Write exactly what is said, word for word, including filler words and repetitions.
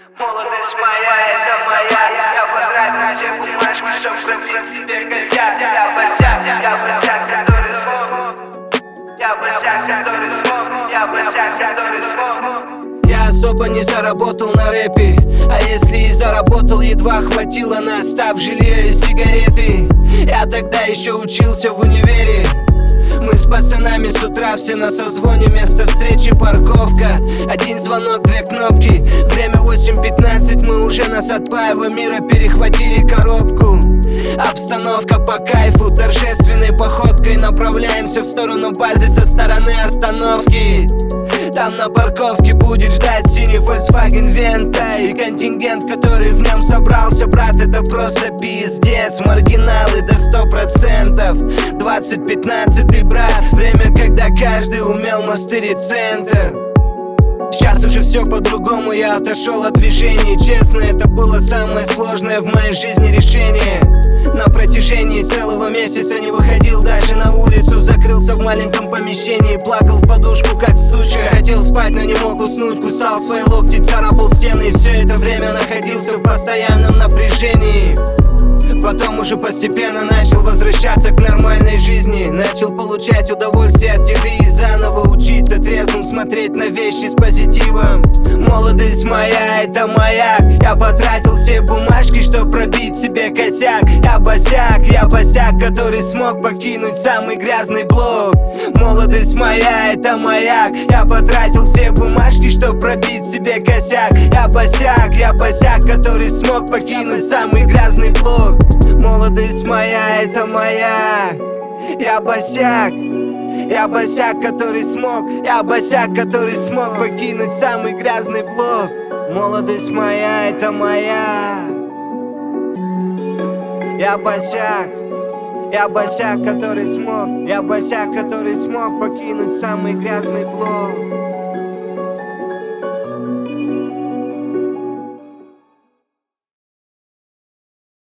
Молодость моя, это моя. Я потратил все бумажки, чтоб пробить себе косяк. Я босяк, я босяк, который смог. Я босяк, который смог. Я босяк, который смог. Я особо не заработал на рэпе, а если и заработал, едва хватило на став жилье и сигареты. Я тогда еще учился в универе. Мы с пацанами с утра все на созвоне, место встречи парковка. Один звонок, две кнопки. Время восемь пятнадцать, мы уже на Сатпаева мира перехватили коробку. Обстановка по кайфу, торжественной походкой направляемся в сторону базы со стороны остановки. Там на парковке будет ждать синий Volkswagen Venta и контингент, который в нем собрался, брат, это просто пиздец. Маргиналы до сто процентов. Двадцать пятнадцатый, брат, время, когда каждый умел мастерить центр. Сейчас уже все по-другому, я отошел от движений. Честно, это было самое сложное в моей жизни решение. На протяжении целого месяца не выходил даже на улицу. Закрылся в маленьком помещении, плакал в подушку как сучка. Хотел спать, но не мог уснуть, кусал свои локти, царапал стены. И все это время находился в постоянном напряжении. Потом уже постепенно начал возвращаться к нормальной жизни. Начал получать удовольствие от еды и заново учиться трезвым смотреть на вещи с позитивом. Молодость моя, это маяк. Я потратил все бумажки, чтоб пробить себе косяк. Я босяк, я босяк, который смог покинуть самый грязный блок. Молодость моя, это маяк. Я потратил все бумажки, чтоб пробить себе косяк. Я босяк, я босяк, который смог покинуть самый грязный блок. Молодость моя, это моя. Я босяк, я босяк, который смог. Я босяк, который смог покинуть самый грязный блок. Молодость моя, это моя. Я босяк, я босяк, который смог. Я босяк, который смог покинуть самый грязный блок.